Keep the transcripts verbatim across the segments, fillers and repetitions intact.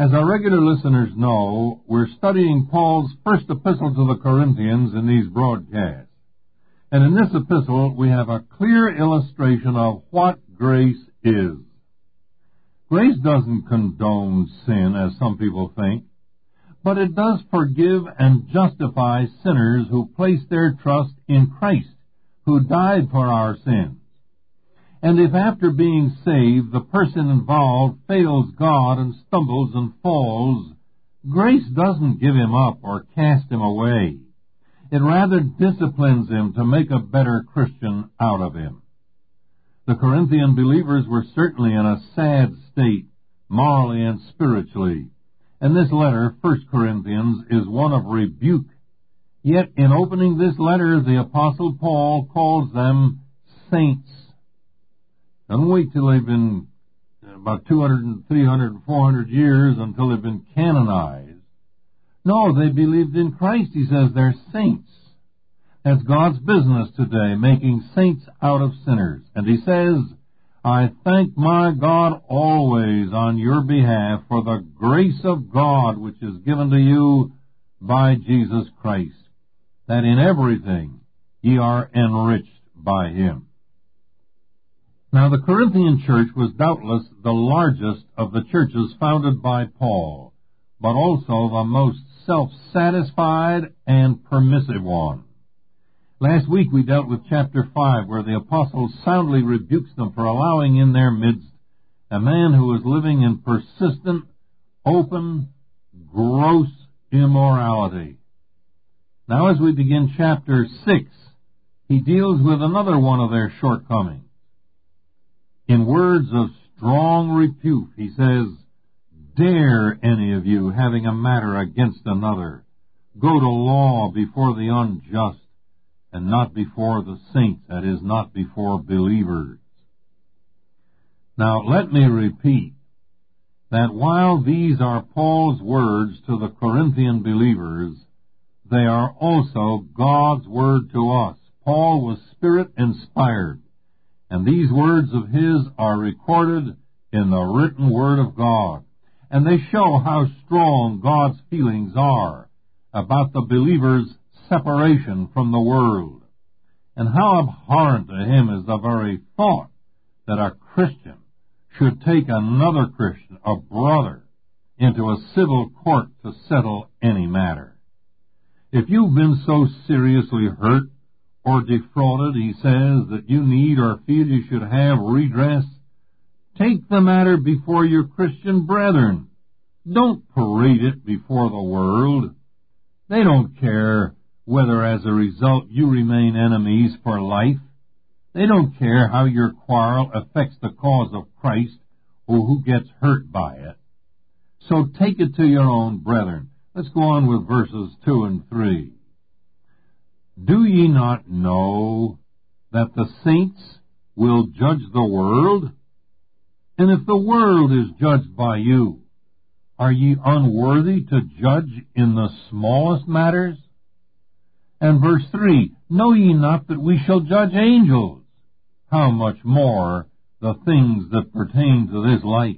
As our regular listeners know, we're studying Paul's first epistle to the Corinthians in these broadcasts. And in this epistle, we have a clear illustration of what grace is. Grace doesn't condone sin, as some people think, but it does forgive and justify sinners who place their trust in Christ, who died for our sins. And if after being saved the person involved fails God and stumbles and falls, grace doesn't give him up or cast him away. It rather disciplines him to make a better Christian out of him. The Corinthian believers were certainly in a sad state, morally and spiritually, and this letter, First Corinthians, is one of rebuke. Yet in opening this letter, the Apostle Paul calls them saints. Don't wait till they've been about two hundred, three hundred, four hundred years until they've been canonized. No, they believed in Christ. He says they're saints. That's God's business today, making saints out of sinners. And he says, I thank my God always on your behalf for the grace of God which is given to you by Jesus Christ, that in everything ye are enriched by him. Now, the Corinthian church was doubtless the largest of the churches founded by Paul, but also the most self-satisfied and permissive one. Last week we dealt with chapter five, where the apostle soundly rebukes them for allowing in their midst a man who is living in persistent, open, gross immorality. Now, as we begin chapter six, he deals with another one of their shortcomings. In words of strong reproof, he says, Dare any of you, having a matter against another, go to law before the unjust, and not before the saints, that is, not before believers. Now, let me repeat that while these are Paul's words to the Corinthian believers, they are also God's word to us. Paul was Spirit-inspired, and these words of his are recorded in the written Word of God, and they show how strong God's feelings are about the believer's separation from the world, and how abhorrent to him is the very thought that a Christian should take another Christian, a brother, into a civil court to settle any matter. If you've been so seriously hurt or defrauded, he says, that you need or feel you should have redress, take the matter before your Christian brethren. Don't parade it before the world. They don't care whether as a result you remain enemies for life. They don't care how your quarrel affects the cause of Christ or who gets hurt by it. So take it to your own brethren. Let's go on with verses two and three. Do ye not know that the saints will judge the world? And if the world is judged by you, are ye unworthy to judge in the smallest matters? And verse three, Know ye not that we shall judge angels? How much more the things that pertain to this life?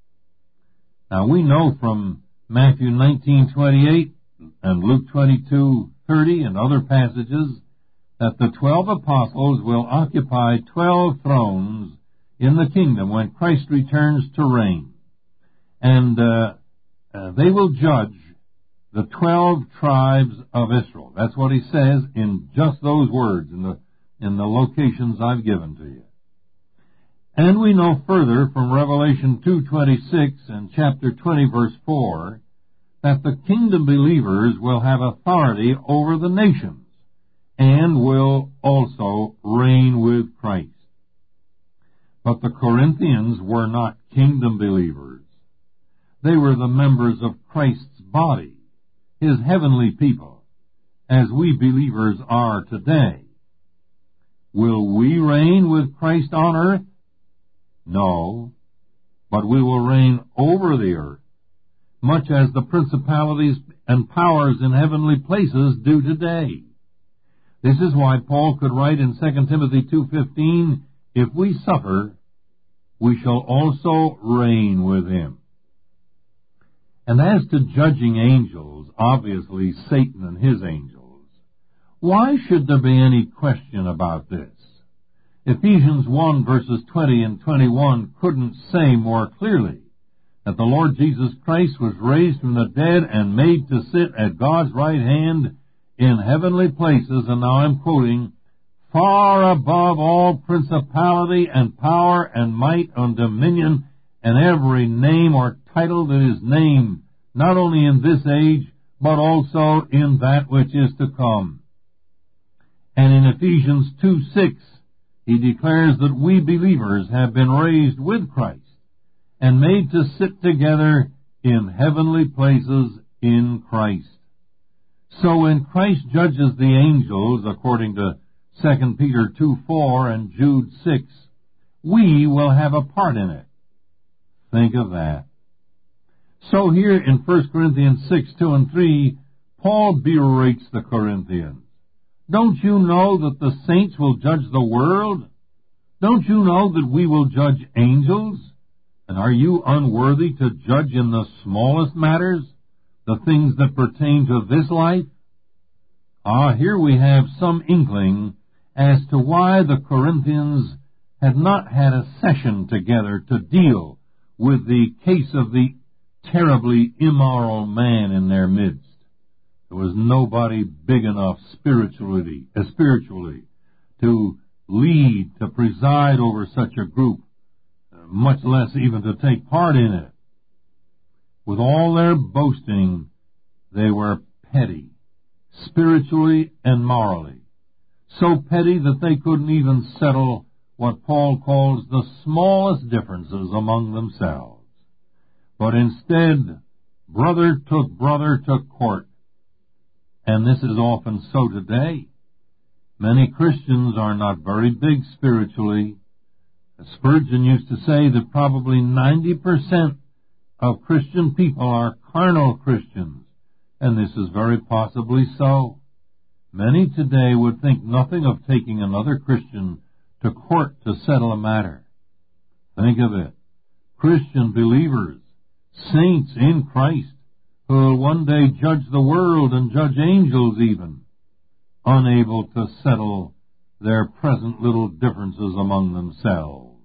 Now we know from Matthew nineteen twenty-eight and Luke twenty-two thirty and other passages that the twelve apostles will occupy twelve thrones in the kingdom when Christ returns to reign. And uh, uh, they will judge the twelve tribes of Israel. That's what he says in just those words in the, in the locations I've given to you. And we know further from Revelation two twenty-six and chapter twenty, verse four, that the kingdom believers will have authority over the nations and will also reign with Christ. But the Corinthians were not kingdom believers. They were the members of Christ's body, his heavenly people, as we believers are today. Will we reign with Christ on earth? No, but we will reign over the earth, much as the principalities and powers in heavenly places do today. This is why Paul could write in Second Timothy two fifteen, If we suffer, we shall also reign with him. And as to judging angels, obviously Satan and his angels, why should there be any question about this? Ephesians one verses twenty and twenty-one couldn't say more clearly that the Lord Jesus Christ was raised from the dead and made to sit at God's right hand in heavenly places, and now I'm quoting, far above all principality and power and might and dominion and every name or title that is named, not only in this age, but also in that which is to come. And in Ephesians two six, he declares that we believers have been raised with Christ and made to sit together in heavenly places in Christ. So when Christ judges the angels, according to Second Peter two four and Jude six, we will have a part in it. Think of that. So here in First Corinthians six two and three, Paul berates the Corinthians. Don't you know that the saints will judge the world? Don't you know that we will judge angels? And are you unworthy to judge in the smallest matters, the things that pertain to this life? Ah, here we have some inkling as to why the Corinthians had not had a session together to deal with the case of the terribly immoral man in their midst. There was nobody big enough spiritually, uh, spiritually to lead, to preside over such a group, uh, much less even to take part in it. With all their boasting, they were petty, spiritually and morally. So petty that they couldn't even settle what Paul calls the smallest differences among themselves. But instead, brother took brother to court. And this is often so today. Many Christians are not very big spiritually. Spurgeon used to say that probably ninety percent of Christian people are carnal Christians, and this is very possibly so. Many today would think nothing of taking another Christian to court to settle a matter. Think of it. Christian believers, saints in Christ, who will one day judge the world and judge angels even, unable to settle their present little differences among themselves.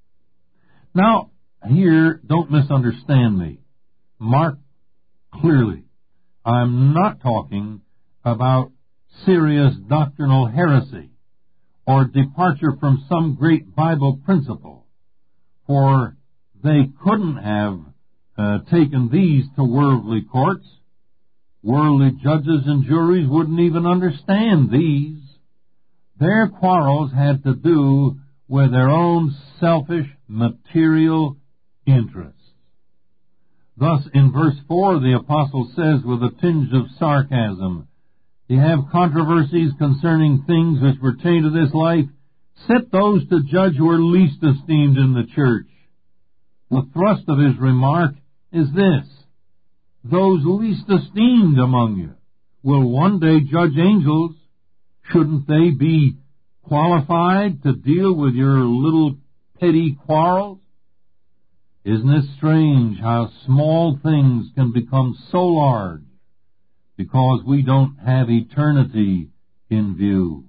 Now, here, don't misunderstand me. Mark clearly, I'm not talking about serious doctrinal heresy or departure from some great Bible principle, for they couldn't have uh, taken these to worldly courts. Worldly judges and juries wouldn't even understand these. Their quarrels had to do with their own selfish, material interests. Thus, in verse four, the apostle says with a tinge of sarcasm, "You have controversies concerning things which pertain to this life. Set those to judge who are least esteemed in the church." The thrust of his remark is this: those least esteemed among you will one day judge angels. Shouldn't they be qualified to deal with your little petty quarrels? Isn't it strange how small things can become so large because we don't have eternity in view?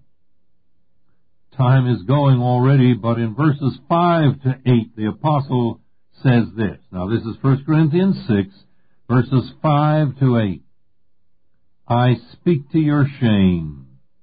Time is going already, but in verses five to eight, the apostle says this. Now, this is First Corinthians six, verses five to eight. "I speak to your shame.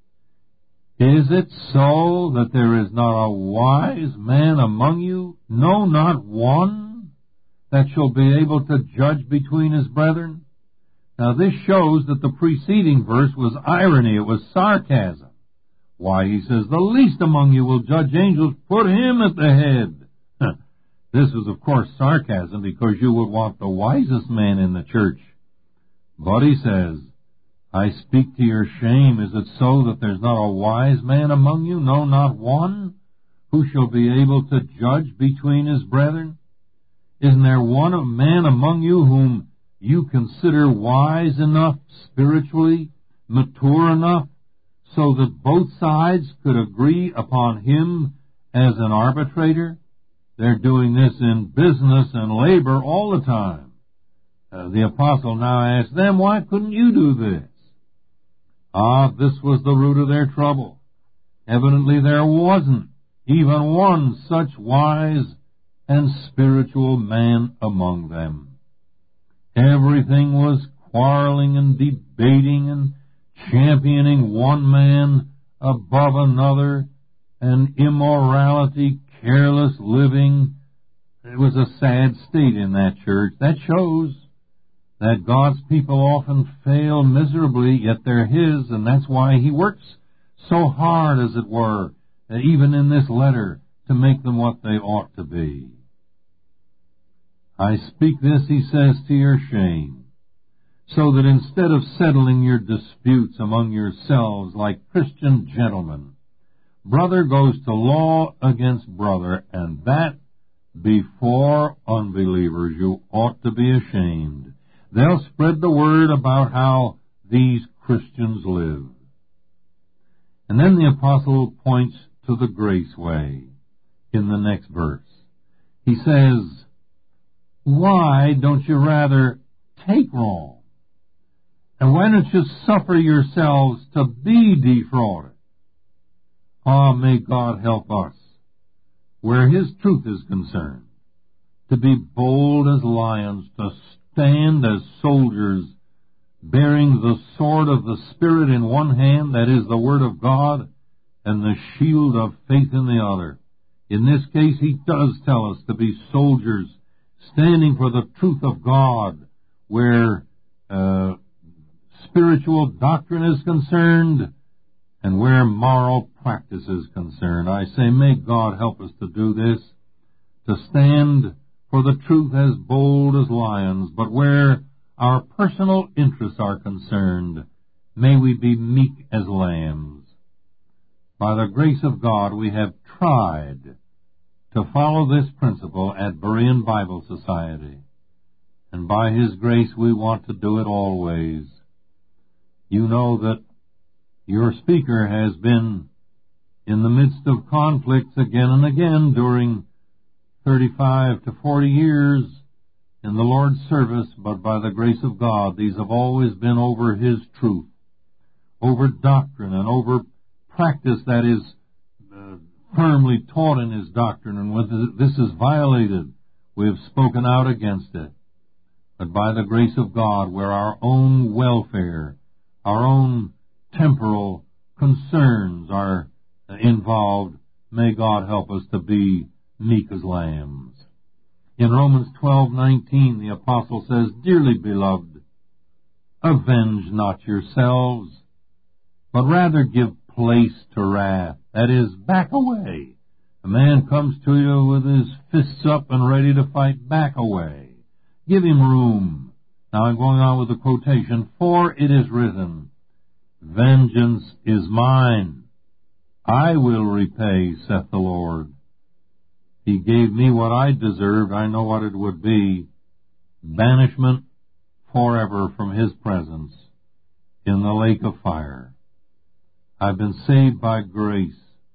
Is it so that there is not a wise man among you, no, not one, that shall be able to judge between his brethren?" Now, this shows that the preceding verse was irony. It was sarcasm. Why, he says, the least among you will judge angels. Put him at the head. This is, of course, sarcasm, because you would want the wisest man in the church. But he says, "I speak to your shame. Is it so that there's not a wise man among you, no, not one, who shall be able to judge between his brethren? Isn't there one man among you whom you consider wise enough, spiritually, mature enough, so that both sides could agree upon him as an arbitrator?" They're doing this in business and labor all the time. uh, the apostle now asks them, why couldn't you do this? Ah, this was the root of their trouble. Evidently there wasn't even one such wise and spiritual man among them. Everything was quarreling and debating and championing one man above another, and immorality, careless living. It was a sad state in that church. That shows that God's people often fail miserably, yet they're His, and that's why He works so hard, as it were, even in this letter, to make them what they ought to be. I speak this, he says, to your shame, so that instead of settling your disputes among yourselves like Christian gentlemen, brother goes to law against brother, and that before unbelievers. You ought to be ashamed. They'll spread the word about how these Christians live. And then the apostle points to the grace way in the next verse. He says, why don't you rather take wrong? And why don't you suffer yourselves to be defrauded? Ah, may God help us, where His truth is concerned, to be bold as lions, to stand as soldiers, bearing the sword of the Spirit in one hand, that is the Word of God, and the shield of faith in the other. In this case, he does tell us to be soldiers, standing for the truth of God, where uh, spiritual doctrine is concerned, and where moral practice is concerned. I say, may God help us to do this, to stand for the truth as bold as lions, but where our personal interests are concerned, may we be meek as lambs. By the grace of God, we have tried to follow this principle at Berean Bible Society, and by His grace we want to do it always. You know that your speaker has been in the midst of conflicts again and again during thirty-five to forty years in the Lord's service, but by the grace of God, these have always been over His truth, over doctrine, and over practice that is uh, firmly taught in His doctrine, and when this is violated, we have spoken out against it. But by the grace of God, where our own welfare, our own temporal concerns are involved, may God help us to be meek as lambs. In Romans twelve nineteen, the apostle says, dearly beloved, avenge not yourselves, but rather give place to wrath. That is, back away. A man comes to you with his fists up and ready to fight, back away. Give him room. Now I'm going on with the quotation, for it is written, vengeance is mine, I will repay, saith the Lord. He gave me what I deserved. I know what it would be. Banishment forever from His presence in the lake of fire. I've been saved by grace.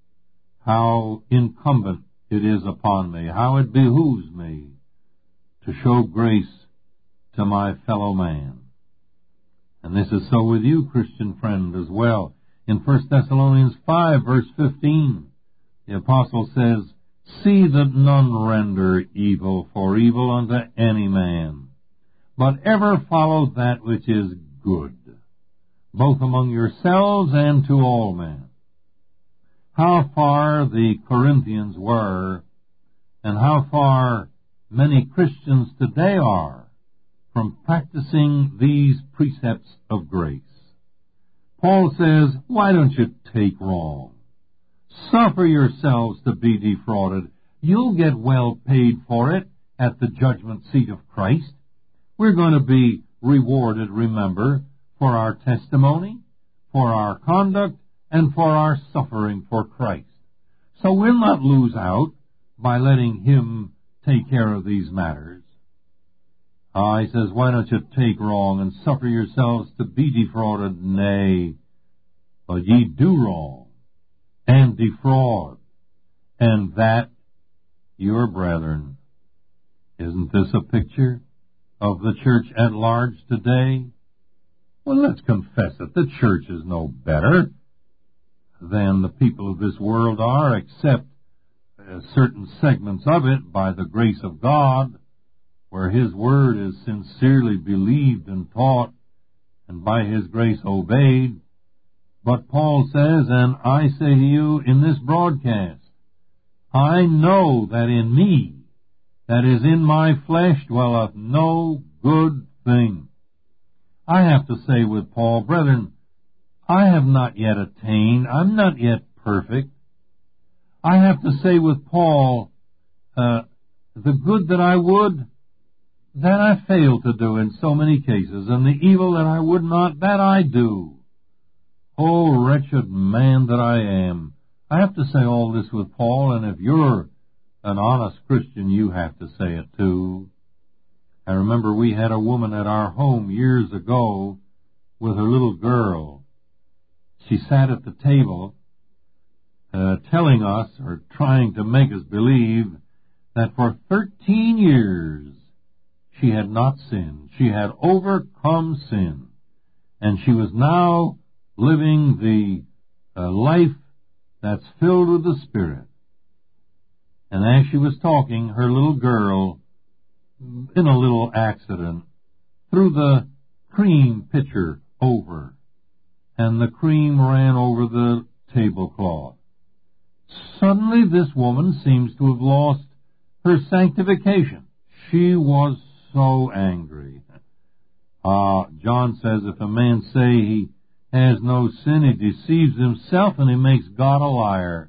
How incumbent it is upon me, how it behooves me to show grace to my fellow man. And this is so with you, Christian friend, as well. In First Thessalonians five, verse fifteen, the apostle says, see that none render evil for evil unto any man, but ever follow that which is good, both among yourselves and to all men. How far the Corinthians were, and how far many Christians today are from practicing these precepts of grace. Paul says, why don't you take wrong? Suffer yourselves to be defrauded. You'll get well paid for it at the judgment seat of Christ. We're going to be rewarded, remember, for our testimony, for our conduct, and for our suffering for Christ. So we'll not lose out by letting Him take care of these matters. Ah, he says, why don't you take wrong and suffer yourselves to be defrauded? Nay, but ye do wrong and defraud, and that your brethren. Isn't this a picture of the church at large today? Well, let's confess it. The church is no better than the people of this world are, except uh, certain segments of it, by the grace of God, where His Word is sincerely believed and taught, and by His grace obeyed. But Paul says, and I say to you in this broadcast, I know that in me, that is in my flesh, dwelleth no good thing. I have to say with Paul, brethren, I have not yet attained, I'm not yet perfect. I have to say with Paul, uh, the good that I would, that I fail to do in so many cases, and the evil that I would not, that I do. Oh, wretched man that I am. I have to say all this with Paul, and if you're an honest Christian, you have to say it too. I remember we had a woman at our home years ago with her little girl. She sat at the table uh, telling us, or trying to make us believe, that for thirteen years she had not sinned. She had overcome sin. And she was now living the uh, life that's filled with the Spirit. And as she was talking, her little girl, in a little accident, threw the cream pitcher over, and the cream ran over the tablecloth. Suddenly this woman seems to have lost her sanctification. She was so angry. Uh, John says if a man say he has no sin, he deceives himself and he makes God a liar.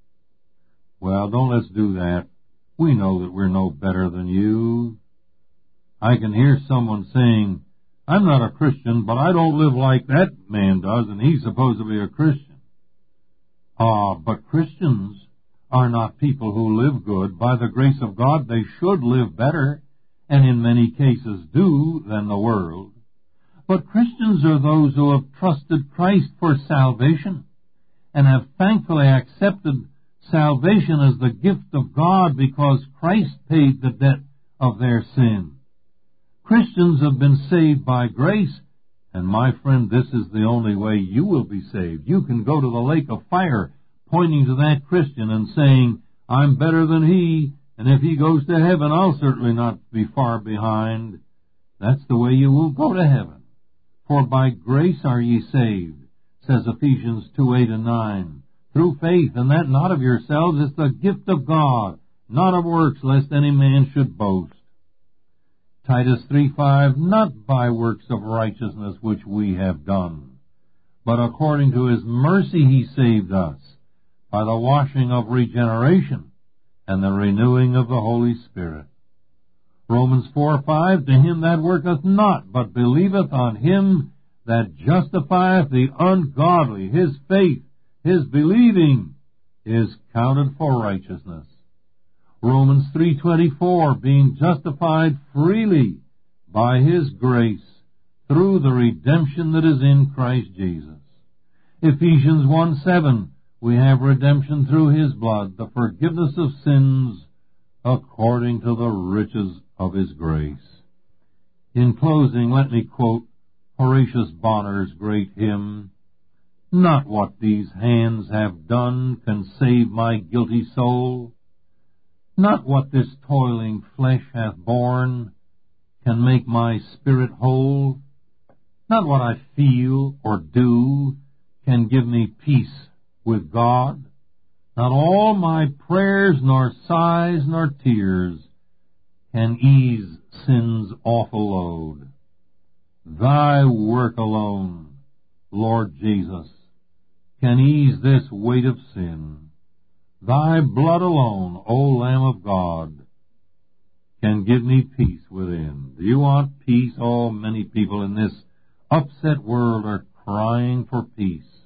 Well, don't let's do that. We know that we're no better than you. I can hear someone saying, I'm not a Christian, but I don't live like that man does, and he's supposed to be a Christian. Ah, uh, but Christians are not people who live good. By the grace of God, they should live better, and in many cases do, than the world. But Christians are those who have trusted Christ for salvation, and have thankfully accepted salvation as the gift of God because Christ paid the debt of their sin. Christians have been saved by grace, and my friend, this is the only way you will be saved. You can go to the lake of fire pointing to that Christian and saying, I'm better than he, and if he goes to heaven, I'll certainly not be far behind. That's the way you will go to heaven. For by grace are ye saved, says Ephesians two, eight and nine, through faith, and that not of yourselves, it's the gift of God, not of works, lest any man should boast. Titus three, five, not by works of righteousness which we have done, but according to His mercy He saved us, by the washing of regeneration and the renewing of the Holy Spirit. Romans four, five, to him that worketh not, but believeth on Him that justifieth the ungodly, his faith, his believing, is counted for righteousness. Romans three, twenty-four, being justified freely by His grace through the redemption that is in Christ Jesus. Ephesians one, seven, we have redemption through His blood, the forgiveness of sins according to the riches of His grace. In closing, let me quote Horatius Bonner's great hymn, Not what these hands have done can save my guilty soul, not what this toiling flesh hath borne can make my spirit whole, not what I feel or do can give me peace with God, not all my prayers nor sighs nor tears can ease sin's awful load. Thy work alone, Lord Jesus, can ease this weight of sin. Thy blood alone, O Lamb of God, can give me peace within. Do you want peace? Oh, many people in this upset world are crying for peace.